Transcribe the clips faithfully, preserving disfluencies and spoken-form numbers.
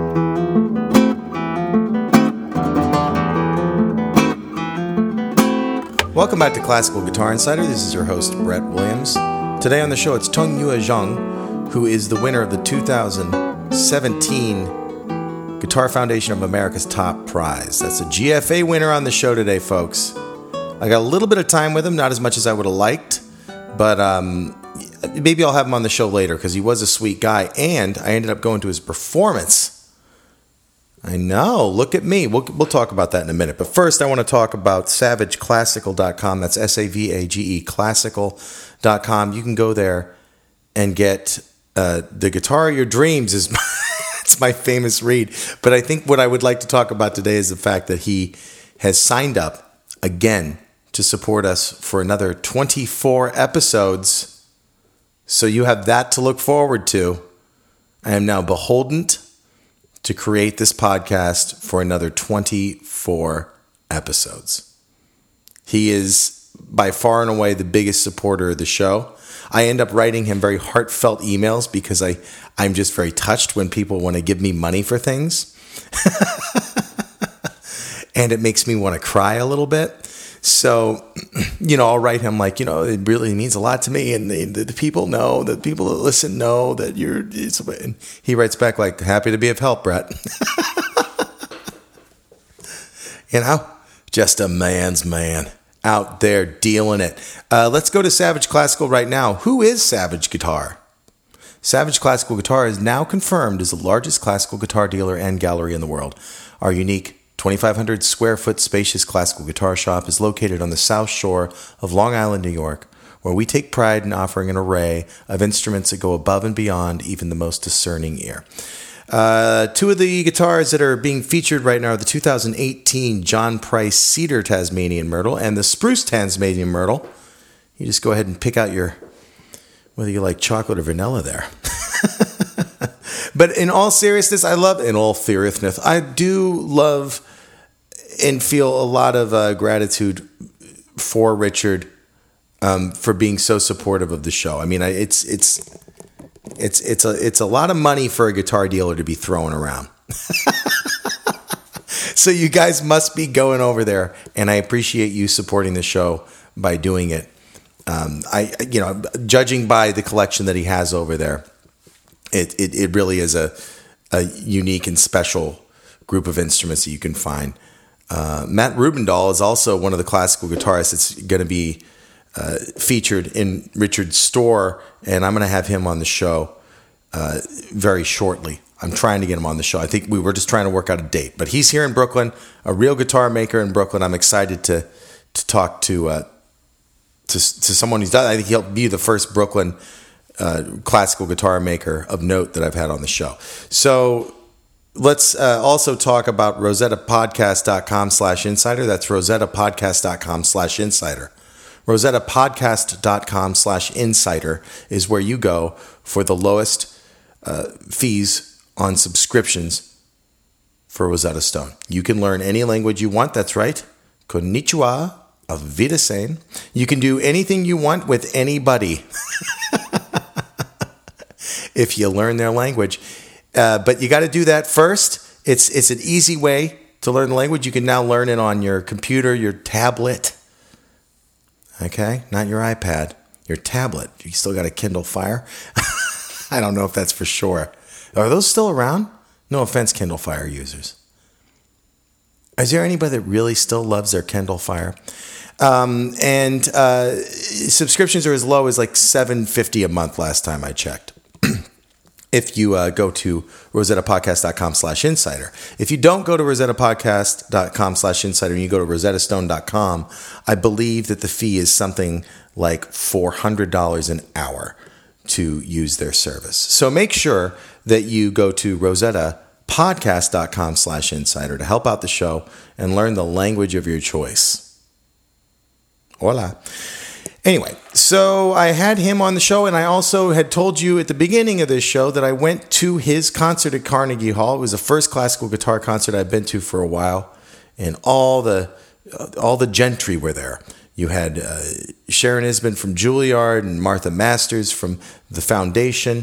Welcome back to Classical Guitar Insider. This is your host, Brett Williams. Today on the show, it's Tongyue Zhang, who is the winner of the two thousand seventeen Guitar Foundation of America's Top Prize. That's a G F A winner on the show today, folks. I got a little bit of time with him, not as much as I would have liked, but um, maybe I'll have him on the show later because he was a sweet guy, and I ended up going to his performance. I know. Look at me. We'll we'll talk about that in a minute. But first, I want to talk about savage classical dot com. That's S A V A G E, classical dot com. You can go there and get uh, the guitar of your dreams. Is my, it's my famous read. But I think what I would like to talk about today is the fact that he has signed up again to support us for another twenty-four episodes. So you have that to look forward to. I am now beholden to create this podcast for another twenty-four episodes. He is by far and away the biggest supporter of the show. I end up writing him very heartfelt emails because I, I'm just very touched when people want to give me money for things. And it makes me want to cry a little bit. So, you know, I'll write him like, you know, it really means a lot to me. And the, the people know, the people that listen know that you're, it's, and he writes back like, happy to be of help, Brett. You know, just a man's man out there dealing it. Uh, let's go to Savage Classical right now. Who is Savage Guitar? Savage Classical Guitar is now confirmed as the largest classical guitar dealer and gallery in the world. Our unique twenty-five hundred square foot spacious classical guitar shop is located on the south shore of Long Island, New York, where we take pride in offering an array of instruments that go above and beyond even the most discerning ear. Uh, two of the guitars that are being featured right now are the two thousand eighteen John Price Cedar Tasmanian Myrtle and the Spruce Tasmanian Myrtle. You just go ahead and pick out your, whether you like chocolate or vanilla there. But in all seriousness, I love, in all seriousness, I do love and feel a lot of uh, gratitude for Richard um, for being so supportive of the show. I mean, I, it's it's it's it's a it's a lot of money for a guitar dealer to be throwing around. So you guys must be going over there, and I appreciate you supporting the show by doing it. Um, I you know, judging by the collection that he has over there, it it, it really is a a unique and special group of instruments that you can find. Uh, Matt Rubendahl is also one of the classical guitarists that's going to be uh, featured in Richard's store, and I'm going to have him on the show uh, very shortly. I'm trying to get him on the show. I think we were just trying to work out a date, but he's here in Brooklyn, a real guitar maker in Brooklyn. I'm excited to to talk to uh, to to someone who's done. I think he'll be the first Brooklyn uh, classical guitar maker of note that I've had on the show. So. Let's uh, also talk about Rosetta Podcast dot com slash insider. That's Rosetta Podcast dot com slash insider. Rosetta Podcast dot com slash insider is where you go for the lowest uh, fees on subscriptions for Rosetta Stone. You can learn any language you want. That's right. Konnichiwa, auf Wiedersehen. You can do anything you want with anybody if you learn their language. Uh, but you got to do that first. It's it's an easy way to learn the language. You can now learn it on your computer, your tablet. Okay? Not your iPad. Your tablet. You still got a Kindle Fire? I don't know if that's for sure. Are those still around? No offense, Kindle Fire users. Is there anybody that really still loves their Kindle Fire? Um, and uh, subscriptions are as low as like seven dollars and fifty cents a month last time I checked. If you uh, go to Rosetta Podcast dot com slash insider. If you don't go to Rosetta Podcast dot com slash insider and you go to Rosetta Stone dot com, I believe that the fee is something like four hundred dollars an hour to use their service. So make sure that you go to Rosetta Podcast dot com slash insider to help out the show and learn the language of your choice. Hola. Anyway, so I had him on the show, and I also had told you at the beginning of this show that I went to his concert at Carnegie Hall. It was the first classical guitar concert I've been to for a while, and all the all the gentry were there. You had uh, Sharon Isbin from Juilliard and Martha Masters from the Foundation.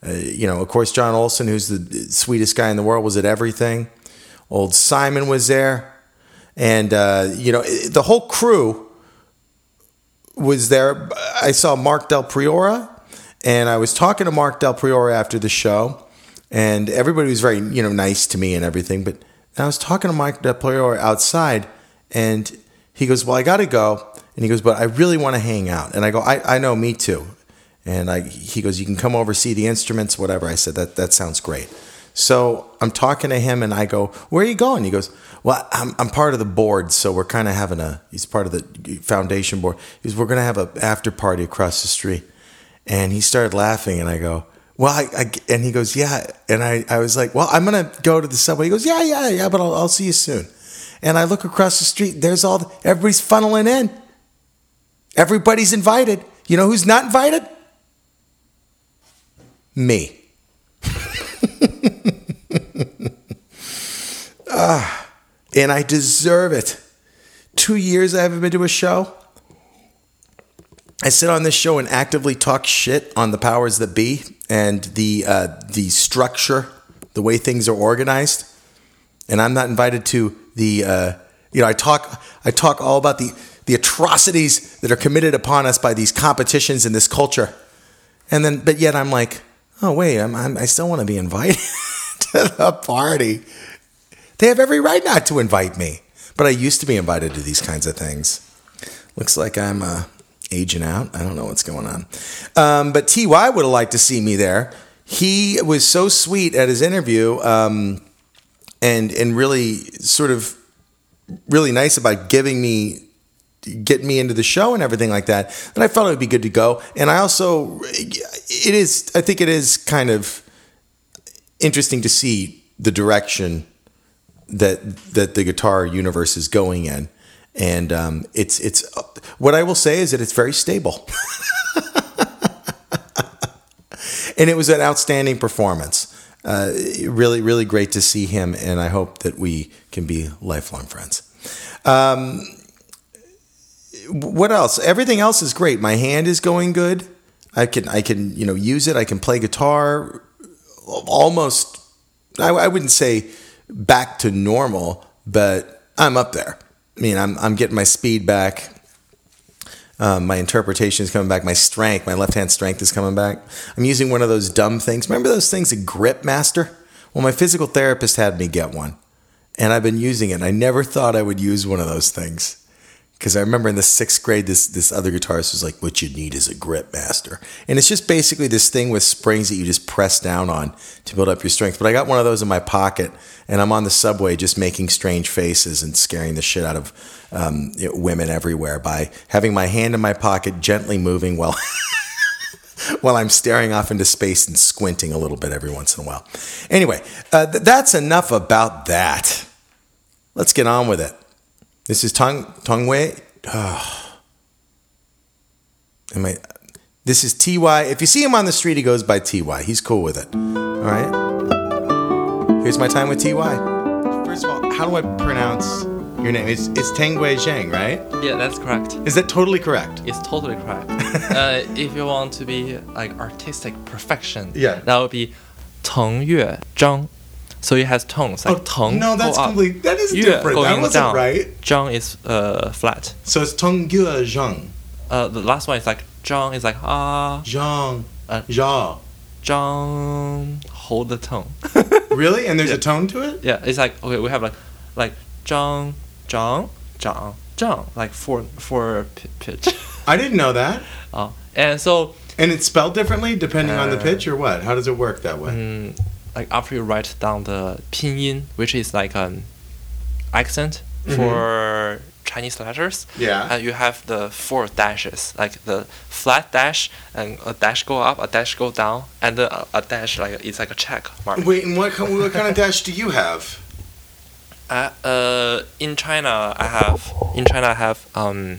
Uh, you know, of course, John Olson, who's the sweetest guy in the world, was at everything. Old Simon was there. And, uh, you know, the whole crew was there. I saw Mark Del Priore, and I was talking to Mark Del Priore after the show, and everybody was very, you know, nice to me and everything. But I was talking to Mark Del Priore outside, and he goes, well, I got to go. And he goes, but I really want to hang out. And I go, I, I know, me too. And I, he goes, you can come over, see the instruments, whatever. I said, that that sounds great. So I'm talking to him, and I go, where are you going? He goes, well, I'm I'm part of the board, so we're kind of having a, he's part of the foundation board. He goes, we're going to have an after party across the street. And he started laughing, and I go, well, I, I and he goes, yeah. And I, I was like, well, I'm going to go to the subway. He goes, yeah, yeah, yeah, but I'll, I'll see you soon. And I look across the street, there's all, the, everybody's funneling in. Everybody's invited. You know who's not invited? Me. Ah, and I deserve it. Two years I haven't been to a show. I sit on this show and actively talk shit on the powers that be and the uh, the structure, the way things are organized, and I'm not invited to the. Uh, you know, I talk I talk all about the the atrocities that are committed upon us by these competitions and this culture, and then but yet I'm like, oh wait, I'm, I'm I still want to be invited to the party. They have every right not to invite me. But I used to be invited to these kinds of things. Looks like I'm uh, aging out. I don't know what's going on. Um, but T Y would have liked to see me there. He was so sweet at his interview um, and and really sort of really nice about giving me, getting me into the show and everything like that, that I felt it would be good to go. And I also, it is, I think it is kind of interesting to see the direction that that the guitar universe is going in, and um, it's it's what I will say is that it's very stable, and it was an outstanding performance. Uh, really, really great to see him, and I hope that we can be lifelong friends. Um, what else? Everything else is great. My hand is going good. I can I can you know use it. I can play guitar almost. I, I wouldn't say back to normal, but I'm up there. I mean, I'm I'm getting my speed back. Um, my interpretation is coming back. My strength, my left-hand strength is coming back. I'm using one of those dumb things. Remember those things, a Grip Master? Well, my physical therapist had me get one, and I've been using it. I never thought I would use one of those things. Because I remember in the sixth grade, this this other guitarist was like, what you need is a Grip Master. And it's just basically this thing with springs that you just press down on to build up your strength. But I got one of those in my pocket, and I'm on the subway just making strange faces and scaring the shit out of um, you know, women everywhere by having my hand in my pocket, gently moving while, while I'm staring off into space and squinting a little bit every once in a while. Anyway, uh, th- that's enough about that. Let's get on with it. This is Tong Tong Wei. Oh. Am I? This is T Y. If you see him on the street, he goes by T Y. He's cool with it. All right. Here's my time with T Y. First of all, how do I pronounce your name? It's it's Teng Wei Zhang, right? Yeah, that's correct. Is that totally correct? It's totally correct. uh, if you want to be like artistic perfection, yeah, that would be Teng Yue Zhang. So it has tones like oh, Teng. No, that's complete. That is Yue different. That wasn't down. right. Zhang is uh, flat. So it's Teng Yue Zhang. Uh, the last one is like Zhang is like ah. Zhang. Uh, Zhang. Zhang. Hold the tone. Really? And there's yeah. a tone to it? Yeah, it's like okay, we have like like Zhang, Zhang, Zhang, Zhang, like four four p- pitch. I didn't know that. Oh, and so. And it's spelled differently depending uh, on the pitch, or what? How does it work that way? Mm, like after you write down the pinyin, which is like an accent mm-hmm. for Chinese letters, yeah, and you have the four dashes, like the flat dash, and a dash go up, a dash go down, and then a, a dash like it's like a check mark. Wait, and what what kind of dash do you have? Uh, uh, in China, I have in China I have um.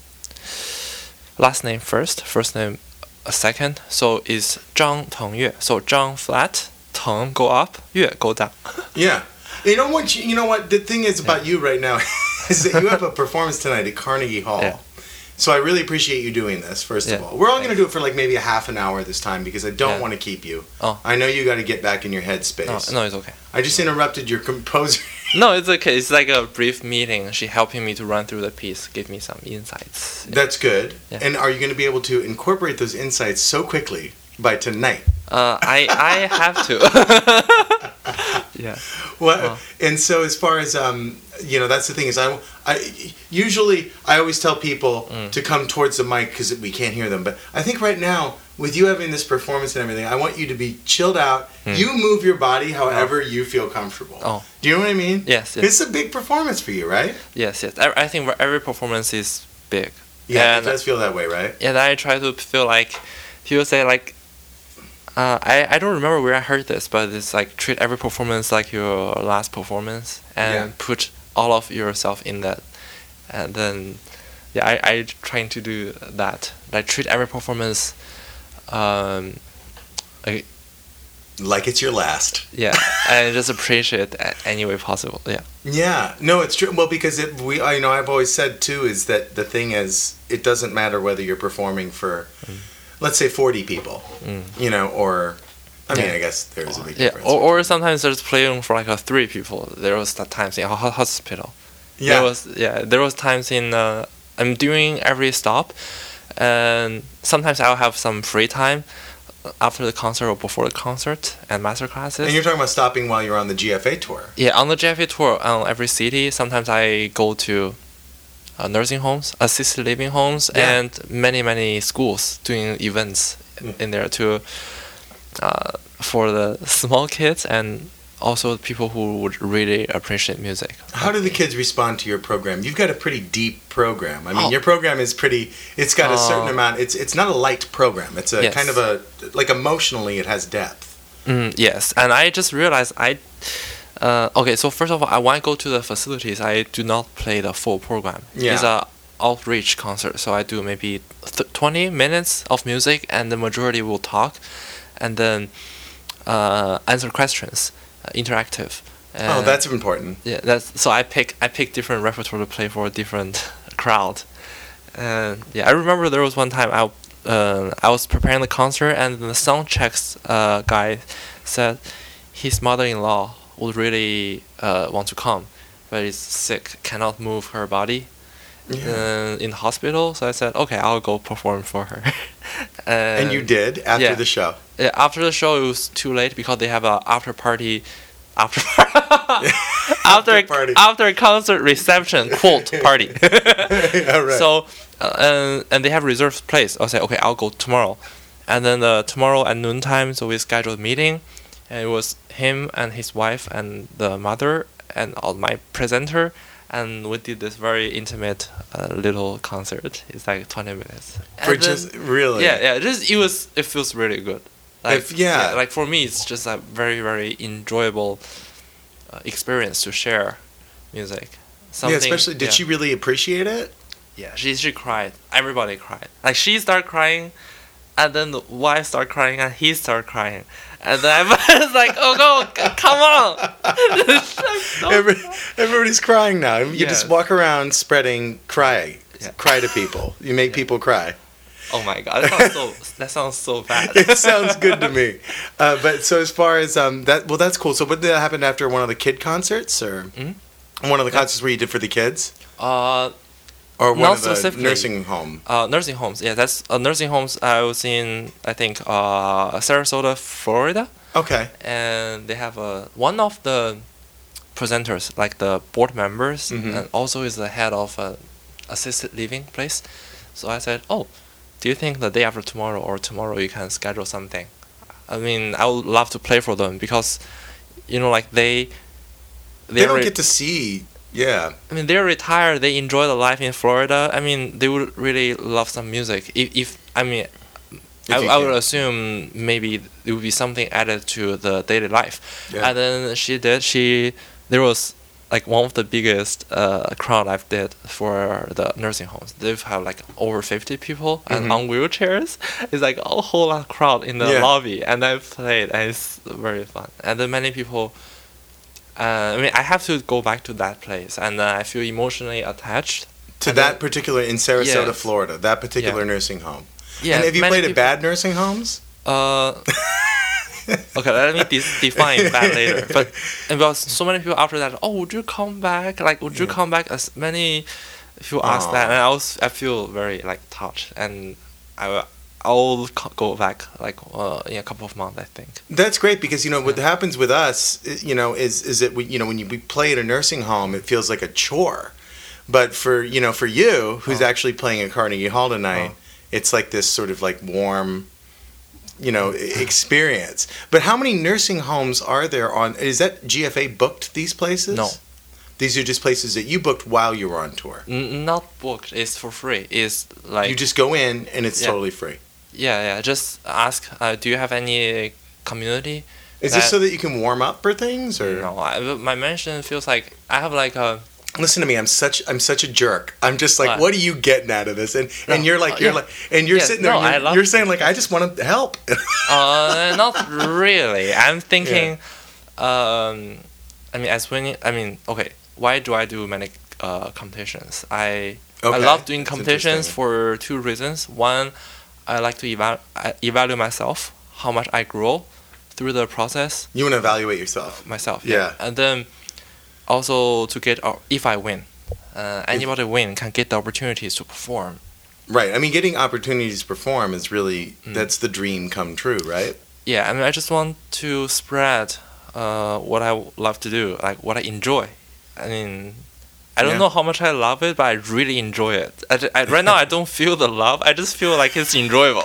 last name first, first name a second. So it's Zhang Teng Yue. So Zhang flat, Teng go up, Yue go down. Yeah. You know what? You, you know what? The thing is about yeah. you right now is that you have a performance tonight at Carnegie Hall, yeah. So I really appreciate you doing this, first Yeah. of all. We're all going to do it for like maybe a half an hour this time because I don't Yeah. want to keep you. Oh. I know you got to get back in your headspace. No, no, it's okay. I just interrupted your composer. No, it's okay. It's like a brief meeting. She helping me to run through the piece, give me some insights. Yeah. That's good. Yeah. And are you going to be able to incorporate those insights so quickly by tonight? Uh, I I have to. Yeah. What? Oh. And so as far as um, you know, that's the thing is I, I usually I always tell people Mm. to come towards the mic because we can't hear them. But I think right now with you having this performance and everything, I want you to be chilled out. Mm. You move your body however you feel comfortable. Oh. Do you know what I mean? Yes. Yes. It's a big performance for you, right? Yes. Yes. I, I think every performance is big. Yeah, And- it does feel that way, right? And I try to feel like people say like. Uh, I, I don't remember where I heard this, but it's like treat every performance like your last performance and Yeah. put all of yourself in that. And then, yeah, I, I trying to do that. Like treat every performance, um, like, Like it's your last. yeah, and just appreciate it a- any way possible. Yeah. Yeah, no, it's true. Well, because it, we, I- you know, I've always said too is that the thing is, it doesn't matter whether you're performing for, let's say, forty people, Mm. you know, or, I mean, Yeah. I guess there's a big Yeah, difference. or, or sometimes there's playing for like a three people. There was that times in a ho- hospital. yeah, There was yeah. There was times in uh, I'm doing every stop, and sometimes I'll have some free time after the concert or before the concert and master classes. and you're talking about stopping while you're on the G F A tour. Yeah, on the J F A tour, on every city, sometimes I go to uh, nursing homes, assisted living homes, Yeah. and many many schools doing events Mm. in there too, uh, for the small kids and also people who would really appreciate music. How do the kids respond to your program? You've got a pretty deep program. I mean, Oh. your program is pretty. It's got a certain Uh, amount. It's it's not a light program. It's a Yes. kind of a like emotionally, it has depth. Mm, yes, and I just realized I. Uh, okay, so first of all, I when I go to the facilities, I do not play the full program. Yeah. It's a outreach concert, so I do maybe th- twenty minutes of music, and the majority will talk, and then uh, answer questions, uh, interactive. Oh, And that's important. yeah. That's so I pick I pick different repertoire to play for a different crowd, and yeah, I remember there was one time I uh, I was preparing the concert, and the sound checks uh, guy said his mother-in-law would really uh, want to come, but is sick, cannot move her body Yeah. uh, in the hospital. So I said, okay, I'll go perform for her. and, And you did after yeah. the show. Yeah, after the show, it was too late because they have a after party, after after After party. after concert reception quote party. Yeah, right. So, uh, and and they have reserved place. I said, okay, I'll go tomorrow, and then uh, tomorrow at noontime, so we scheduled a meeting, and it was him and his wife and the mother and all my presenter, and we did this very intimate uh, little concert. It's like twenty minutes. For And then- just really. yeah, yeah. Just it was. It feels really good. Like, If- yeah. Like for me, it's just a very, very enjoyable uh, experience to share music. Yeah, Something, especially, did yeah. she really appreciate it? Yeah, she she cried. Everybody cried. Like she started crying, and then the wife started crying, and he started crying, and then I was like, "Oh no, c- come on!" Don't Every, cry. everybody's crying now. You Yeah. just walk around spreading cry, Yeah. cry to people. You make people cry. Oh my god, that sounds so. That sounds so bad. It sounds good to me. Uh, but so as far as um that, well, that's cool. So what did that happen after one of the kid concerts, or Mhm. one of the concerts where you did for the kids, Uh, or one Not of the specifically. nursing home? uh, nursing homes. Yeah, that's uh, nursing homes. I was in, I think, uh, Sarasota, Florida, Okay. and they have a one of the presenters, like the board members, Mhm. and also is the head of a assisted living place. So I said, "Oh, do you think the day after tomorrow or tomorrow you can schedule something?" I mean, I would love to play for them because, you know, like they. They don't re- get to see. Yeah. I mean, they're retired. They enjoy the life in Florida. I mean, they would really love some music. If, if I mean, If I, you I would can. assume maybe it would be something added to the daily life. Yeah. And then she did. She there was like one of the biggest uh, crowd I've did for the nursing homes. They've had like over fifty people Mhm. and on wheelchairs. It's like a whole lot of crowd in the Yeah. lobby, and I played, and it's very fun. And then many people. Uh, I mean, I have to go back to that place, and uh, I feel emotionally attached To And that then- particular, in Sarasota, Yes. Florida, that particular Yeah. nursing home. Yeah, and have you many played at people- bad nursing homes? Uh, okay, let me de- define bad later. But about so many people after that, oh, would you come back? Like, would you Yeah. come back? As many people ask that, Aw. and I was I feel very like touched, and I will- I'll co- go back like uh, in a couple of months, I think. That's great because you know what happens with us, i- you know, is is that we, you know, when you, we play at a nursing home, it feels like a chore. But for you know, for you, who's Oh. actually playing at Carnegie Hall tonight, Oh. it's like this sort of like warm, you know, e- experience. But how many nursing homes are there on? Is that G F A booked these places? No. These are just places that you booked while you were on tour. N- not booked. It's for free. It's like You just go in and it's Yeah. totally free. yeah, yeah. Just ask. Uh, do you have any community? Is this That- so that you can warm up for things, or No, I, my mansion feels like I have like a. listen to me? I'm such I'm such a jerk. I'm just like, What? what are you getting out of this? And and No, you're like uh, you're yeah. like and you're Yes, sitting there. no, and I you're, love you're saying like I just want to help. Uh, not really. I'm thinking. Um, I mean, as when I mean, okay. Why do I do many uh, competitions? I I Okay, love doing that's competitions interesting. for two reasons. One, I like to eval- I evaluate myself, how much I grow through the process You want to evaluate yourself. myself. Yeah. And then also to get uh, if I win, uh, anybody win can get the opportunities to perform. Right. I mean, getting opportunities to perform is really Mm. that's the dream come true, right? Yeah, I mean, I just want to spread uh, what I love to do, like what I enjoy. I mean, I don't Yeah. know how much I love it, but I really enjoy it. I, ju- I- right now, I don't feel the love. I just feel like it's enjoyable.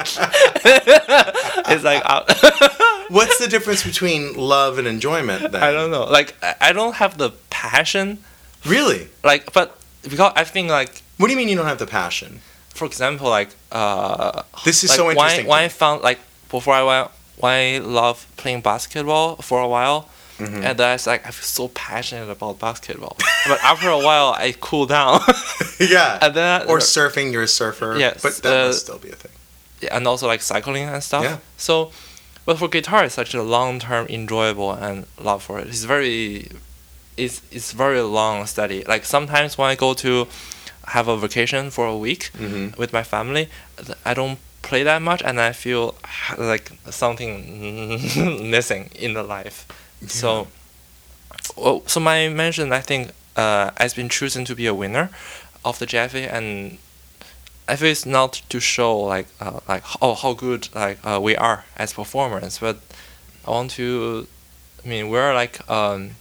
It's like uh, What's the difference between love and enjoyment then? I don't know. Like I, I don't have the passion. Really? Like, but because I think like, What do you mean you don't have the passion? for example, like uh, This is like so why interesting. why I found like before I went, why I love playing basketball for a while. Mhm. And then I was like, I feel so passionate about basketball. But after a while, I cool down. yeah. and then Or surfing, you're a surfer. Yes, But that uh, must still be a thing. and also like cycling and stuff. Yeah. So, but for guitar, it's such a long-term enjoyable and love for it. It's very, it's it's very long study. Like sometimes when I go to have a vacation for a week Mhm. with my family, th- I don't play that much, and I feel like something missing in the life. So, well, so my mention, I think, uh, has been chosen to be a winner of the G F A, and I feel it's not to show like uh, like oh how good like uh, we are as performers, but I want to, I mean we're like um.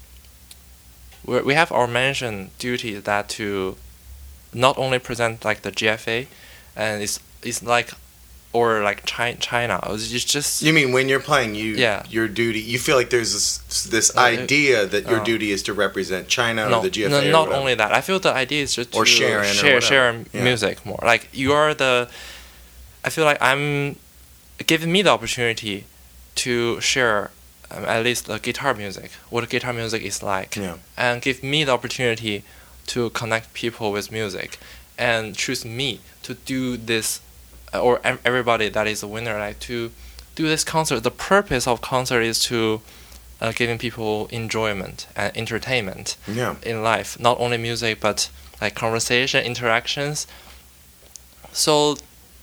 We we have our mention duty that to, not only present like the G F A, and it's it's like, or like China China. It's just You mean when you're playing, you Yeah. your duty, you feel like there's this, this No, it- idea that your uh, duty is to represent China no, or the G F A no, or not whatever. only that. I feel the idea is just Or to sharing or share whatever. share Yeah. music more. Like you are the, I feel like I'm giving me the opportunity to share um, at least the guitar music, what guitar music is like, Yeah. and give me the opportunity to connect people with music, and choose me to do this, uh, or ev- everybody that is a winner, like to do this concert. The purpose of concert is to uh, giving people enjoyment and entertainment Yeah. in life, not only music but like conversation, interactions. So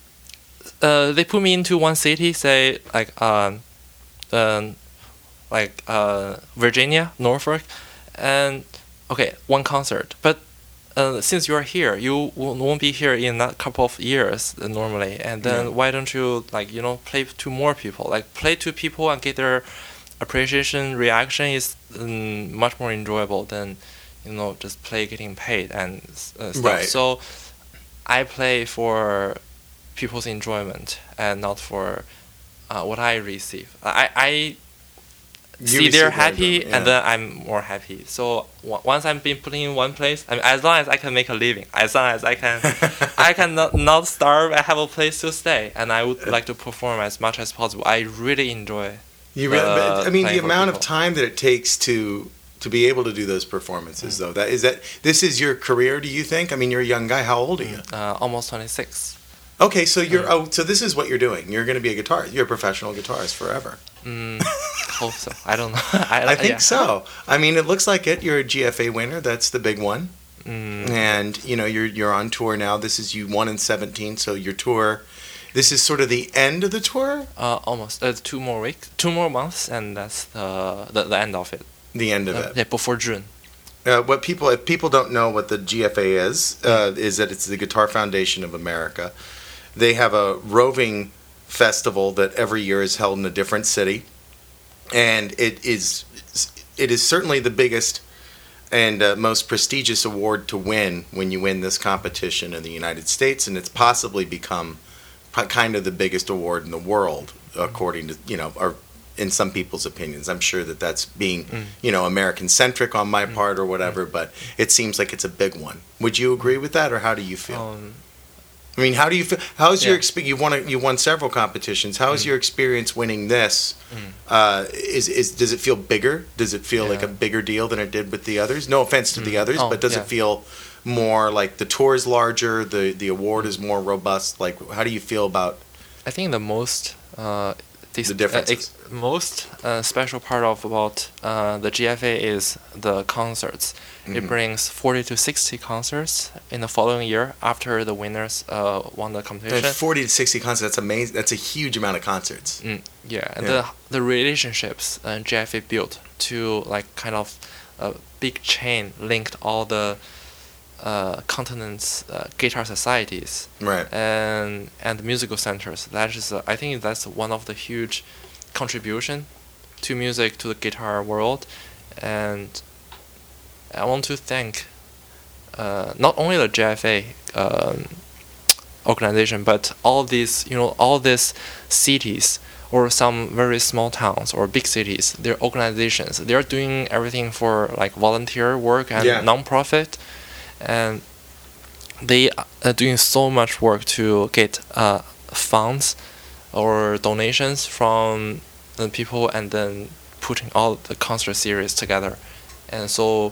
uh, they put me into one city, say like um, um like uh, Virginia, Norfolk, and okay, one concert. But uh, since you're here, you won't won't be here in a couple of years uh, normally. And then Yeah. why don't you like you know play to more people? Like play to people and get their appreciation, reaction is um, much more enjoyable than you know just play getting paid and uh, stuff. Right. So I play for people's enjoyment and not for uh, what I receive. I I You see they're receive their happy enjoyment, and yeah. then I'm more happy. So w- once I'm being put in one place, I mean, as long as I can make a living, as long as I can, I can not, not starve. I have a place to stay, and I would like to perform as much as possible. I really enjoy. You really, but, uh, I mean, the playing for amount of people. time that it takes to to be able to do those performances, Mm. though, that is that this is your career. Do you think? I mean, you're a young guy. How old are you? Uh, almost twenty-six. Okay, so you're Mm. oh, so this is what you're doing. You're going to be a guitarist. You're a professional guitarist forever. Mm, hope so. I don't know. I, I think yeah. so. I mean, it looks like it. You're a G F A winner. That's the big one. Mm. And you know you're you're on tour now. This is you won in seventeen, so your tour. This is sort of the end of the tour. Uh, almost. Uh, two more weeks, two more months, and that's the the, the end of it. The end of Uh, it. yeah, before June. Uh, what people, if people don't know what the G F A is, uh, is that it's the Guitar Foundation of America. They have a roving festival that every year is held in a different city, and it is it is certainly the biggest and uh, most prestigious award to win when you win this competition in the United States, and it's possibly become kind of the biggest award in the world, according to, you know, or in some people's opinions. I'm sure that that's being, mm. you know, American-centric on my mm. part or whatever, mm. but it seems like it's a big one. Would you agree with that, or how do you feel? Um, I mean, how do you feel? How's yeah. your experience? You won a, you won several competitions. How is mm. your experience winning this? Mm. Uh, is is does it feel bigger? Does it feel yeah. like a bigger deal than it did with the others? No offense to mm. the others, oh, but does yeah. it feel more like the tour is larger, the the award is more robust? Like, how do you feel about? I think the most uh, the differences. Uh, most uh, special part of about uh, the G F A is the concerts. Mm-hmm. It brings forty to sixty concerts in the following year after the winners uh, won the competition. And forty to sixty concerts, that's amazing. That's a huge amount of concerts. Mm, yeah, and yeah. the the relationships uh, G F A built to like kind of a big chain linked all the uh, continents uh, guitar societies, right, and and musical centers. That is, uh, I think that's one of the huge contribution to music to the guitar world, and I want to thank uh, not only the G F A um, organization, but all these, you know, all these cities or some very small towns or big cities, their organizations, they're doing everything for like volunteer work and yeah. non-profit, and they are doing so much work to get uh, funds or donations from the people, and then putting all the concert series together. And so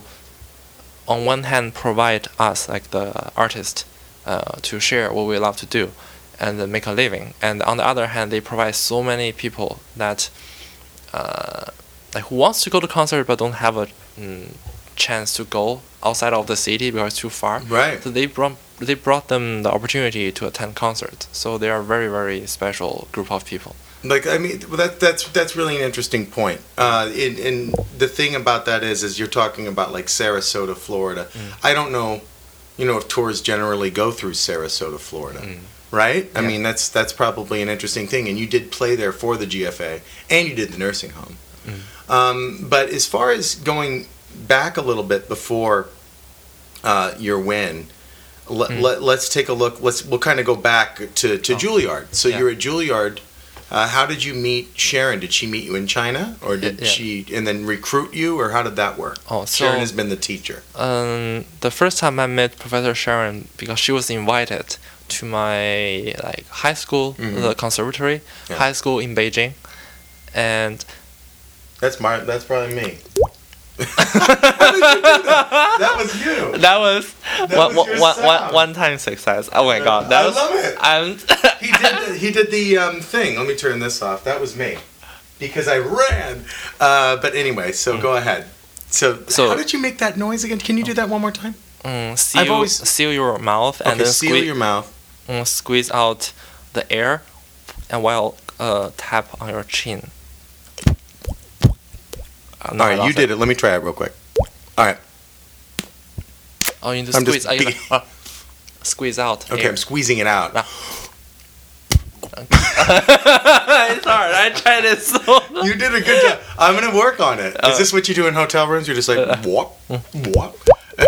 on one hand provide us, like the artist, uh, to share what we love to do and uh, make a living, and on the other hand they provide so many people that uh, like who wants to go to concert but don't have a mm, chance to go outside of the city because it's too far. Right. So they brought they brought them the opportunity to attend concerts. So they are a very, very special group of people. Like, I mean, that that's that's really an interesting point. Uh, and, and the thing about that is, is you're talking about like Sarasota, Florida. Mm. I don't know, you know, if tours generally go through Sarasota, Florida, mm. right? Yeah. I mean, that's that's probably an interesting thing. And you did play there for the G F A, and you did the nursing home. Mm. Um, but as far as going back a little bit before uh, your win, let, mm. let, let's take a look. Let's we'll kind of go back to to oh. Juilliard. So yeah. you're at Juilliard. Uh, how did you meet Sharon? Did she meet you in China, or did yeah. she and then recruit you, or how did that work? Oh, so, Sharon has been the teacher. Um, the first time I met Professor Sharon, because she was invited to my like high school, mm-hmm. the conservatory, yeah. high school in Beijing, and that's my that's probably me. How did you do that? That was you. That was, that one, was your one, sound. one, one time success. Oh my god, that I was, love it. I'm he did the, he did the um, thing. Let me turn this off. That was me, because I ran. Uh, but anyway, so mm. go ahead. So, so how did you make that noise again? Can you do that one more time? Mm, seal, I've always seal your mouth and okay, then seal squeeze, your mouth. Mm, squeeze out the air, and while uh, tap on your chin. All right, you did it. Let me try it real quick. All right. Oh, you need to I'm squeeze. Just be- like, uh, squeeze out. Okay, air. I'm squeezing it out. No. It's hard. I tried it so. You did a good job. I'm gonna work on it. Uh, Is this what you do in hotel rooms? You're just like uh, what, what?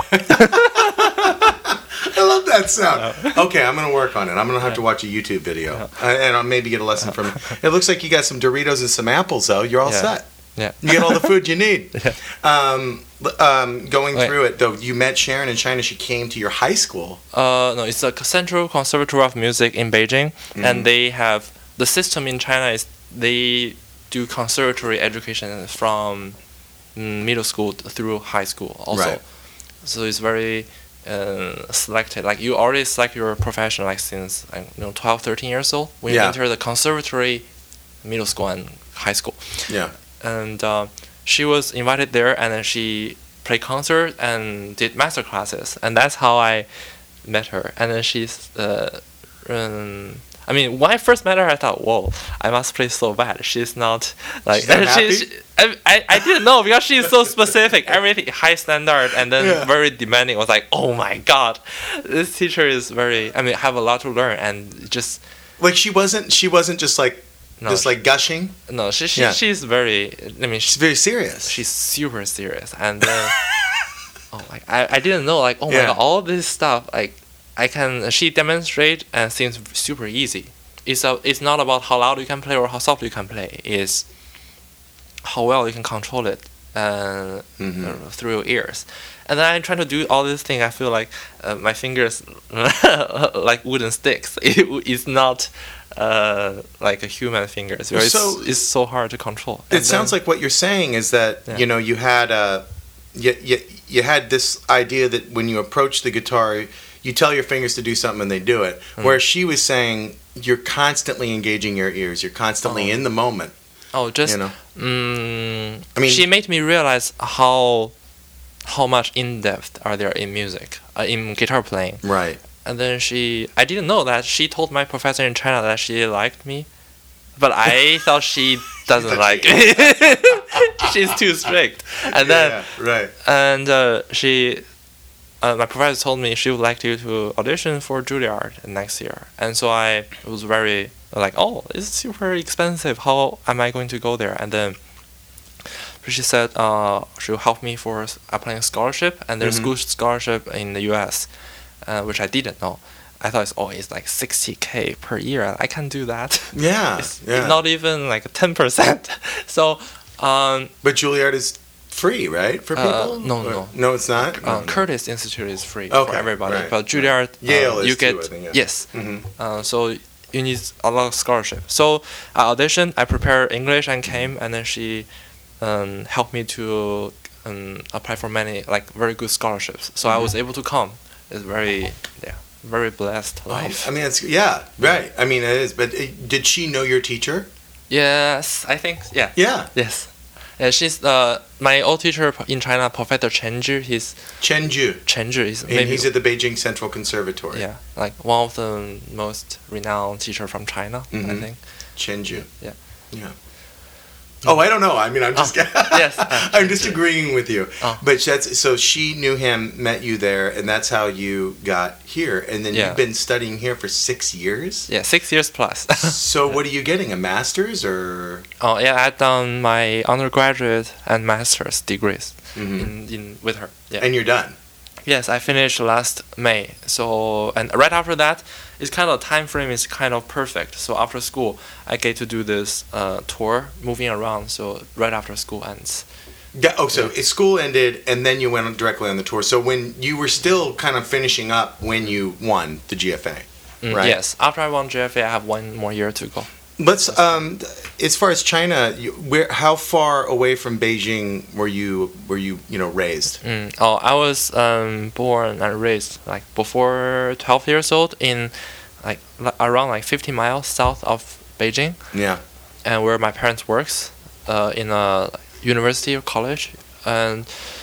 I love that sound. Okay, I'm gonna work on it. I'm gonna have to watch a YouTube video uh, and I'll maybe get a lesson from it. It looks like you got some Doritos and some apples, though. You're all yeah. set. Yeah. You get all the food you need. Yeah. Um, um, going Wait. through it, though, you met Sharon in China. She came to your high school. Uh, no, it's the Central Conservatory of Music in Beijing, mm-hmm. and they have the system in China is they do conservatory education from mm, middle school through high school also. Right. So it's very uh, selected. Like you already select your profession like since like, you know twelve, thirteen years old when yeah. you enter the conservatory, middle school and high school. Yeah. And uh, she was invited there, and then she play concert and did master classes, and that's how I met her. And then she's uh, um, I mean, when I first met her, I thought, whoa, I must play so bad. She's not like She's not she, she, I, I I didn't know because she's so specific, everything high standard, and then Yeah. very demanding. I was like, oh my god, this teacher is very. I mean, have a lot to learn, and just Like she wasn't. She wasn't just like no, just like gushing. no, she, she Yeah. she's very. I mean, She's she, very serious. she's super serious, and then oh my, I I didn't know like oh Yeah. my god, all this stuff like I can she demonstrate and seems super easy. It's a, it's not about how loud you can play or how soft you can play. It's how well you can control it uh, Mhm. uh, through your ears. And then I'm trying to do all these things. I feel like uh, my fingers like wooden sticks. It, it's not uh, like a human fingers. It's, So- it's so hard to control. It sounds like what you're saying is that Yeah. you know you had a you, you, you had this idea that when you approach the guitar, you tell your fingers to do something and they do it. Mm. Whereas she was saying you're constantly engaging your ears. You're constantly Oh. in the moment. oh, just You know. mm, I mean- she made me realize how how much in depth are there in music, uh, in guitar playing. Right. And then she, I didn't know that she told my professor in China that she liked me, but I thought she doesn't like me. She's too strict. And then, yeah, right. and uh, she, uh, my professor told me she would like you to audition for Juilliard next year. And so I was very like, oh, it's super expensive. How am I going to go there? And then she said uh, she'll help me for applying scholarship, and there's Mhm. school scholarship in the U S, uh, which I didn't know. I thought it's always like sixty K per year. I can do that. Yeah. It's yeah. not even like ten percent. So, um, But Juilliard is free, right, for Uh, people? no, Or- no. No, it's not. uh, Curtis Institute is free Okay, for everybody, right, but Juilliard, uh, Yale is you too, get I think, yeah. yes. hmm Uh, so you need a lot of scholarship. So I auditioned, I prepared English and came, and then she um, helped me to um, apply for many like very good scholarships. So I was able to come. It's very yeah, very blessed life. I mean, it's yeah, right. I mean, it is. But uh, did she know your teacher? Yes, I think yeah. Yeah, Yes. Yeah, she's uh my old teacher in China, Professor Chen Zhi. He's Chen Ju. Chen Zhi is And maybe he's at the Beijing Central Conservatory. yeah like one of the most renowned teacher from China. I Mhm. think. Chen Ju. Yeah. Yeah. Oh, I don't know. I mean, I'm just. yes, uh, I'm just agreeing with you. Oh. But that's so she knew him, met you there, and that's how you got here. And then Yeah. you've been studying here for six years. Yeah, six years plus. So what are you getting? A master's or? Oh yeah, I've done my undergraduate and master's degrees Mhm. in, in with her. Yeah. And you're done. Yes, I finished last May. So and right after that, it's kind of time frame is kind of perfect. So after school, I get to do this uh, tour, moving around. So right after school ends. Yeah, oh, so school ended, and then you went directly on the tour. So when you were still kind of finishing up when you won the G F A, Mm, right? Yes, after I won G F A, I have one more year to go. Let's. Um, as far as China, you, where how far away from Beijing were you? Were you you know raised? Mm. Oh, I was um, born and raised like before twelve years old in like li- around like fifty miles south of Beijing, Yeah. and where my parents works uh, in a university or college, and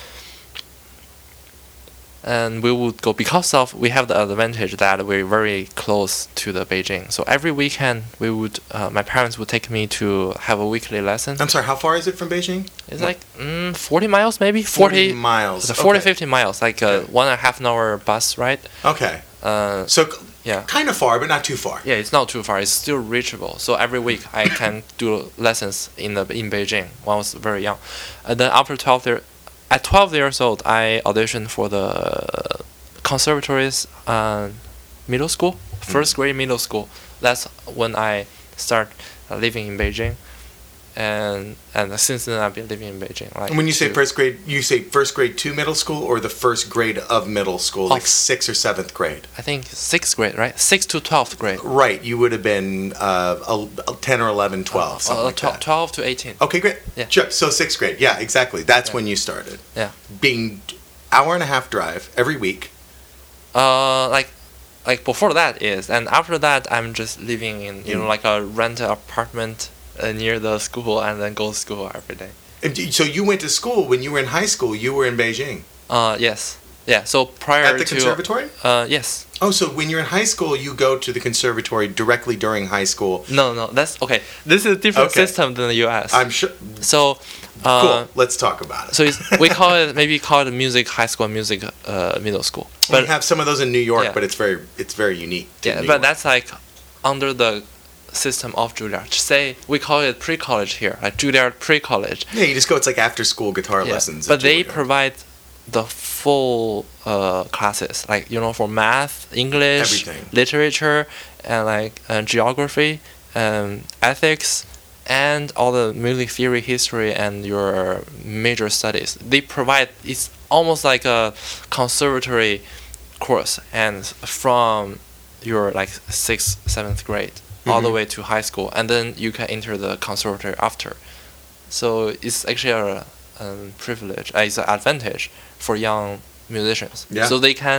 and we would go because of we have the advantage that we're very close to the Beijing. So every weekend we would uh, my parents would take me to have a weekly lesson. I'm sorry. How far is it from Beijing? It's like mm, forty miles maybe forty, miles. it's a forty Okay. fifty miles like a Okay. one and a half an hour bus ride. Okay. Uh, So yeah. kind of far, but not too far. Yeah, it's not too far. It's still reachable. So every week I can do lessons in the in Beijing when I was very young, and then after twelve year, at twelve years old, I auditioned for the conservatory's uh, middle school, first grade middle school. That's when I start uh, living in Beijing, and and since then I've been living in Beijing. Like And when you say to- first grade, you say first grade to middle school, or the first grade of middle school, like Of- sixth or seventh grade. I think sixth grade, right? Sixth to twelfth grade. Right. You would have been uh, a, a ten or eleven, twelve, something Uh, like tw- that. twelve to eighteen. Okay, great. Yeah. Sure. So sixth grade. Yeah, exactly. That's Yeah. when you started. Yeah. Being hour and a half drive every week. Uh, like, like before that is, and after that I'm just living in you know In- like a rented apartment uh, near the school and then go to school every day. And d- So you went to school when you were in high school. You were in Beijing Uh, yes. Yeah. So prior at the to conservatory. uh, yes. Oh, so when you're in high school, you go to the conservatory directly during high school. No, no. That's okay. This is a different Okay. system than the U S. I'm sure. so. Uh, Cool. Let's talk about it. So it's, we call it maybe call it music high school, music uh, middle school. we have some of those in New York, Yeah. but it's very it's very unique. To Yeah, New but York. that's like under the system of Juilliard. Say we call it pre-college here, like Juilliard pre-college. Yeah, you just go. It's like after school guitar Yeah. lessons. But at they Juilliard. provide the full uh, classes, like you know, for math, English, Everything. literature, and like uh, geography, um, ethics, and all the music theory, history, and your major studies. They provide. It's almost like a conservatory course, and from your like sixth, seventh grade all the Mhm. way to high school, and then you can enter the conservatory after. So it's actually a um, privilege. Uh, it's an advantage for young musicians. Yeah. So they can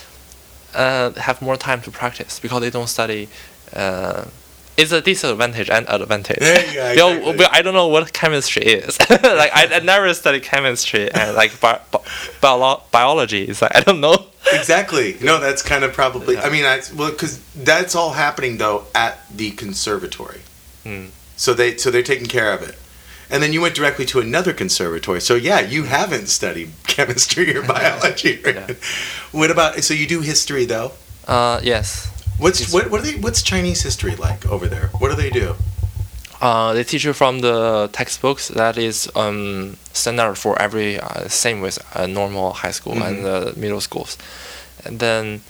uh, have more time to practice because they don't study. Uh, it's a disadvantage and advantage. Yeah, yeah, Bill- exactly. Bill, I don't know what chemistry is. like I, I never studied chemistry and like bi- bi- bio- biology. It's like I don't know. Exactly. No, that's kind of probably. Yeah. I mean, I, well, because that's all happening though at the conservatory. Hmm. So they so they're taking care of it, and then you went directly to another conservatory. So yeah, you haven't studied chemistry or biology. Right? Yeah. What about? So you do history though. Uh, yes. What's what? What are they? What's Chinese history like over there? What do they do? Uh, they teach you from the textbooks. That is um, standard for every uh, same with a normal high school Mhm. and uh, middle schools, and then.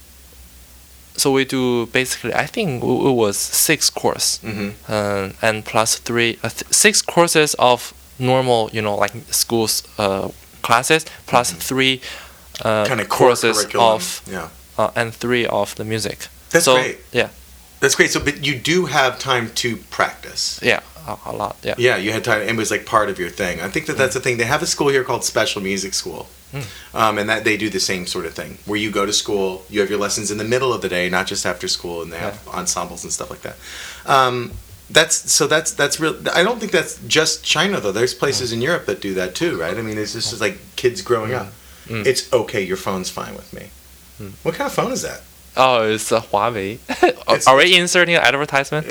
So we do basically. I think it was six course, Mm-hmm. uh, and plus three, uh, th- six courses of normal, you know, like schools uh, classes, plus three uh, Kind of core courses curriculum. of Yeah, uh, and three of the music. that's so, great. Yeah, That's great. So, but you do have time to practice. yeah, a, a lot. Yeah. Yeah, you had time. It was like part of your thing. I think that that's the thing. They have a school here called Special Music School, Mm. um, and that they do the same sort of thing, where you go to school, you have your lessons in the middle of the day, not just after school, and they have ensembles and stuff like that. Um, that's so that's that's real. I don't think that's just China though. There's places in Europe that do that too, right? I mean, it's just like kids growing up. Mm. It's okay. Your phone's fine with me. Mm. What kind of phone is that? Oh, it's a Huawei. It's- Are we inserting an advertisement?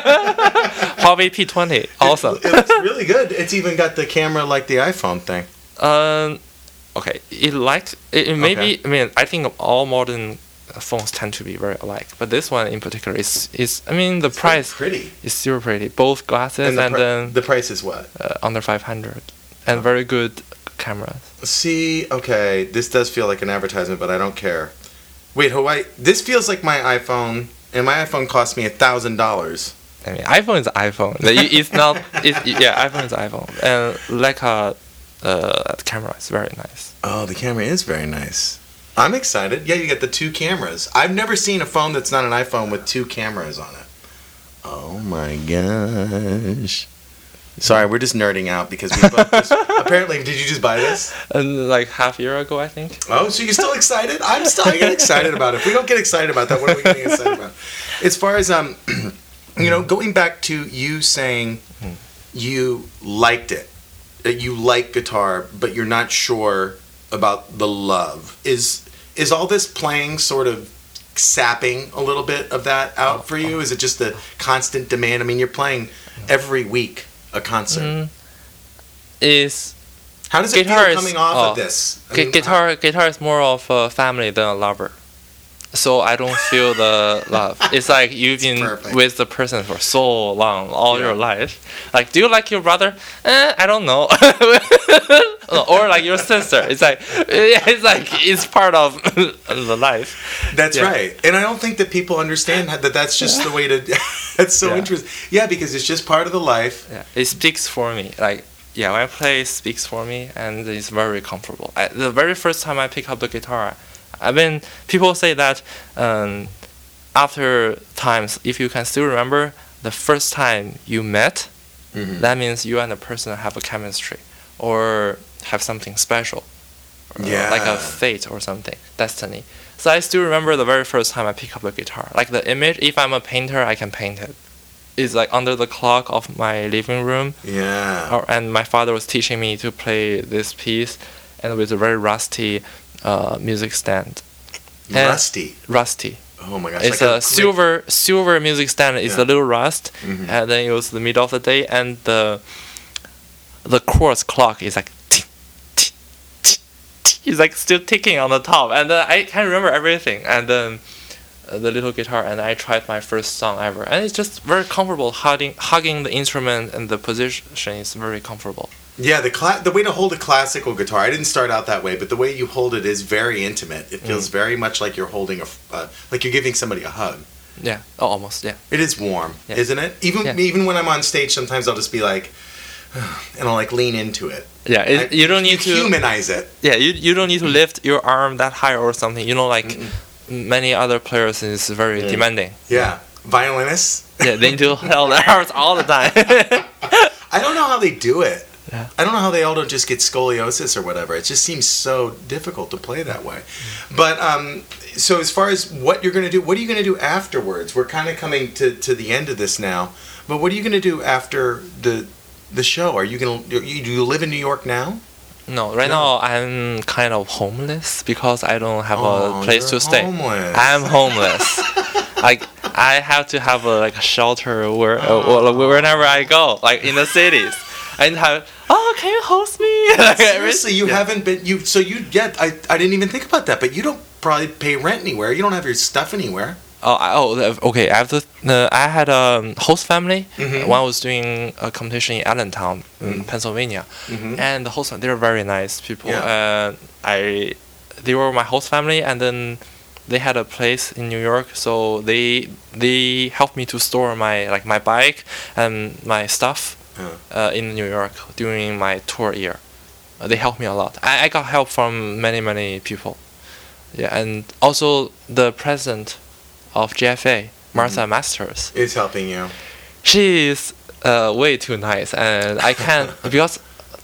Huawei P twenty. Awesome. It, it looks really good. It's even got the camera like the iPhone thing. Um, okay. It like it, it may Okay. be. I mean, I think all modern phones tend to be very alike, but this one in particular is is. I mean, the It's very price pretty. is super pretty. Both glasses and, the, pri- then the price is what? uh, under five hundred, and very good cameras. See, okay, this does feel like an advertisement, but I don't care. Wait, Hawaii. This feels like my iPhone, and my iPhone cost me a thousand dollars. I mean, iPhone is iPhone. It- It's not. It's, yeah, iPhone is iPhone, and Leica uh, camera is very nice. Oh, the camera is very nice. I'm excited. Yeah, you get the two cameras. I've never seen a phone that's not an iPhone with two cameras on it. Oh my gosh. Sorry, we're just nerding out because we both just, apparently. Did you just buy this? And like half year ago, I think. Oh, so you're still excited? I'm still. I get excited about it. If we don't get excited about that, what are we getting excited about? As far as um, you know, going back to you saying you liked it, that you like guitar, but you're not sure about the love. Is is all this playing sort of sapping a little bit of that out for you? Is it just the constant demand? I mean, you're playing every week a concert. Mm, is How does it guitar feel is- coming off oh, of this? I gu- mean, guitar? Guitar is more of a family than a lover. So I don't feel the love. It's like you've been perfect. with the person for so long, all Yeah. your life. Like, do you like your brother? Eh, I don't know. Or like your sister. It's like it's like it's part of the life. That's Yeah. right, and I don't think that people understand how- that. That's just the way to. That's so Yeah. interesting. Yeah, because it's just part of the life. Yeah, it speaks for me. Like, yeah, when I play, it speaks for me, and it's very comfortable. I, the very first time I pick up the guitar, I mean, people say that um, after times, if you can still remember the first time you met, Mhm. that means you and the person have a chemistry or have something special. Or Yeah. Like a fate or something, destiny. So I still remember the very first time I pick up the guitar. Like the image, if I'm a painter, I can paint it. is like under the clock of my living room. Yeah. Or, and my father was teaching me to play this piece, and with a very rusty uh, music stand. And Rusty. Rusty. Oh my gosh! It's like a, a silver silver music stand. It's Yeah. a little rust, Mhm. and then it was the middle of the day, and the the quartz clock is like tick, tick, tick, tick. It's like still ticking on the top, and then I can't remember everything. And then uh, the little guitar, and I tried my first song ever, and it's just very comfortable. Hugging hugging the instrument, and the position is very comfortable. Yeah, the cla- the way to hold a classical guitar. I didn't start out that way, but the way you hold it is very intimate. It feels Mm. very much like you're holding a, f- uh, like you're giving somebody a hug. Yeah, oh, almost. Yeah, It is warm, Yeah. isn't it? Even Yeah. even when I'm on stage, sometimes I'll just be like, and I'll like lean into it. yeah. It, I- you don't need you to. humanize it. Yeah, you you don't need to lift your arm that high or something. You know, like many other players is very Yeah. demanding. Yeah, violinists. Yeah, they need to hold their arms all the time. I don't know how they do it. Yeah. I don't know how they all don't just get scoliosis or whatever. It just seems so difficult to play that way. But um, so as far as what you're going to do, what are you going to do afterwards? We're kind of coming to, to the end of this now. But what are you going to do after the the show? Are you going to you, do you live in New York now? No, right No. now I'm kind of homeless because I don't have Oh, a place you're to stay. homeless. I'm homeless. Like I have to have a like a shelter where Oh. uh, whenever I go, like in the cities. And have oh, can you host me? Like, Seriously, you yeah. haven't been you so you get I, I didn't even think about that, but you don't probably pay rent anywhere. You don't have your stuff anywhere. Oh, I, oh, okay. After uh, I had a host family Mhm. when I was doing a competition in Allentown, in Pennsylvania, Mhm. and the host family, they're very nice people. Yeah. And I, they were my host family, and then they had a place in New York, so they they helped me to store my like my bike and my stuff Yeah. uh, in New York during my tour year. Uh, they helped me a lot. I, I got help from many many people. Yeah, and also the president of G F A, Martha Masters. It's helping you. She is uh, way too nice, and I can't because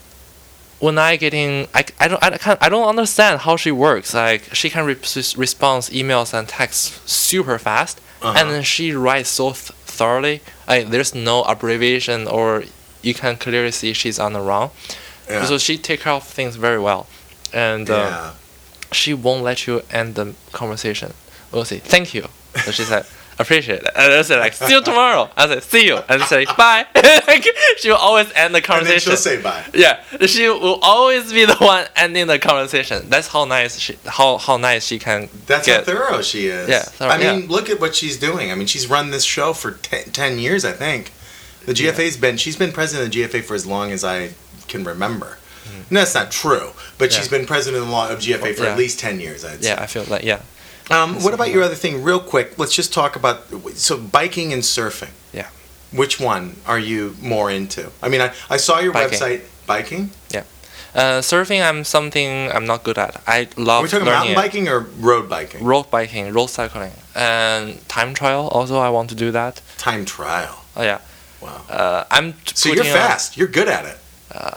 when I getting I, I don't I can't I don't understand how she works. Like she can re- respond emails and texts super fast, Uh-huh. and then she writes so th- thoroughly. Like there's no abbreviation, or you can clearly see she's on the wrong. Yeah. So she take care of things very well, and uh, yeah. she won't let you end the conversation. We'll say thank you. So she said appreciate it, and I said like see you tomorrow. I said see you, and say bye. Like, she will always end the And then conversation. she'll say bye. Yeah, she will always be the one ending the conversation. That's how nice she how how nice she can That's get. how thorough she is. Yeah, thorough, I mean, yeah. look at what she's doing. I mean, she's run this show for ten, ten years, I think. The G F A's been, she's been president of the G F A for as long as I can remember. No, that's not true, but she's Mm-hmm. Yeah. been president of the law- of G F A for Yeah. at least ten years, I'd say. Yeah, I feel like yeah, Um, what about your other thing, real quick? Let's just talk about, so biking and surfing. Yeah. Which one are you more into? I mean, I, I saw your Biking. website, biking. uh, surfing. I'm something I'm not good at. I love Are we talking learning mountain it. biking or road biking? road biking, road cycling, and time trial. Also, I want to do that. Time trial. Oh yeah. Wow. Uh, I'm. t- So you're putting on- fast. You're good at it.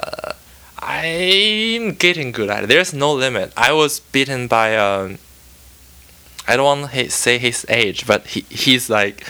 I'm getting good at it. There's no limit. I was beaten by um. I don't want to say his age, but he he's like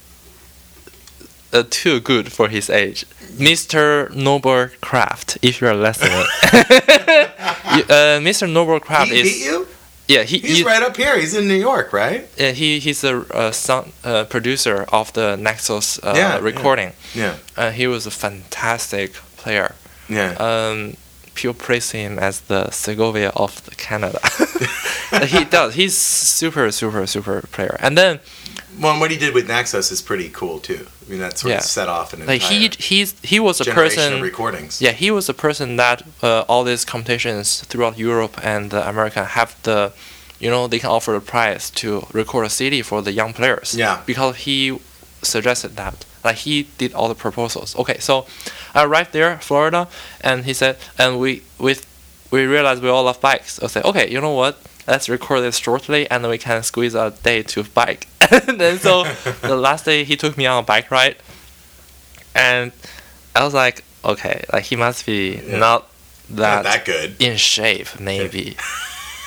uh, too good for his age. Mister Noble Craft, if you're listening. You- uh, Mister Noble Craft He is beat you? yeah he He's he, right up here. He's in New York, right? yeah, he he's a uh, sound uh, producer of the Nexus uh, Yeah, yeah. recording. Yeah. Uh, he was a fantastic player. Yeah. Um, people praise him as the Segovia of the Canada. He does. He's super, super, super player. And then, Well, and what he did with Naxos is pretty cool too. I mean, that sort Yeah. of set off an like entire he he's he was a generation person. of recordings. Yeah, he was a person that uh, all these competitions throughout Europe and uh, America have the, you know, they can offer a prize to record a C D for the young players. Yeah. Because he suggested that. Like he did all the proposals. Okay, so I arrived there, Florida, and he said, and we with we realized we all love bikes. I said, okay, you know what? Let's record this shortly, and we can squeeze a day to bike. And then so the last day he took me on a bike ride, and I was like, okay, like he must be Yeah. not Not that, that good. in shape, maybe.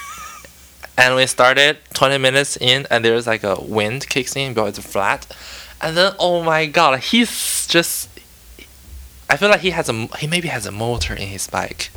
And we started twenty minutes in, and there's like a wind kicks in, but it's flat. And then, oh my god, he's just. I feel like he has a he maybe has a motor in his bike.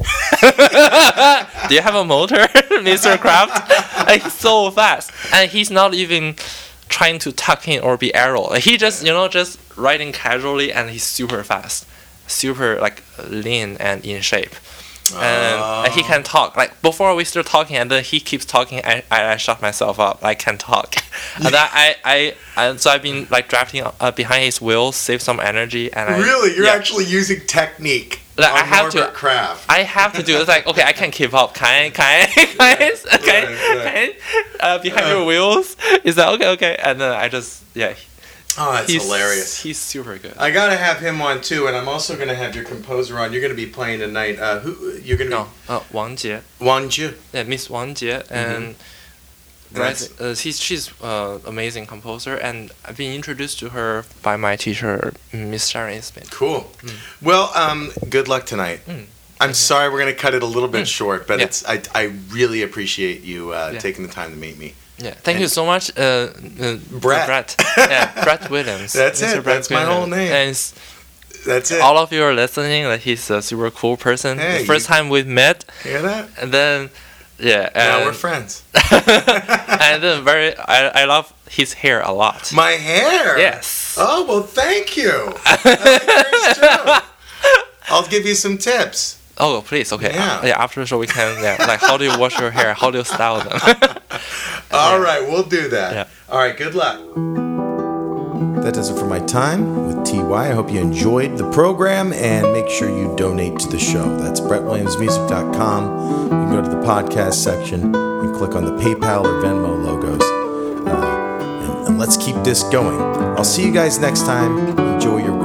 Do you have a motor, Mister Kraft? Like, he's so fast, and he's not even trying to tuck in or be aero. Like, he just you know just riding casually, and he's super fast, super like lean and in shape. And, oh. and he can talk. Like, before we start talking, and then he keeps talking, I I, I shut myself up. I can't talk. And then I, I and so I've been like drafting uh, behind his wheels, save some energy. And I, really, you're yeah. actually using technique. Like, on I have Norbert to. Kraft. I have to do it. It's like, okay, I can keep up. Can I? Can I? Can I? Okay. Right, right. Can I? Uh, behind uh, your wheels. Is that okay? Okay. And then I just yeah. Oh, that's he's, hilarious. He's super good. I gotta have him on too, and I'm also gonna have your composer on. You're gonna be playing tonight. Uh, who you're gonna? No, be... uh, Wang Jie. Wang Jie. Yeah, Miss Wang Jie, and mm-hmm. right, uh, she's she's uh, amazing composer, and I've been introduced to her by my teacher, Miss Sharon Smith. Cool. Mm. Well, um, good luck tonight. Mm. I'm mm-hmm. sorry we're gonna cut it a little bit mm. short, but yeah. it's I I really appreciate you uh, yeah. taking the time to meet me. Yeah, thank and you so much, uh, uh, Brett. Brett. Yeah, Brett Williams. That's Mister it. Brett That's Williams. my whole name. And that's it. All of you are listening. Like, he's a super cool person. Hey, the first you, time we met. Hear that? And then, yeah. Now and, we're friends. And then very, I I love his hair a lot. My hair. Yes. Oh well, thank you. I like yours too. I'll give you some tips. Oh, please, okay. Yeah. Uh, yeah, after the show we can, yeah, like, how do you wash your hair? How do you style them? All right, we'll do that. Yeah. All right, good luck. That does it for my time with T Y. I hope you enjoyed the program, and make sure you donate to the show. That's brett williams music dot com. You can go to the podcast section and click on the PayPal or Venmo logos. Uh, and, and let's keep this going. I'll see you guys next time. Enjoy your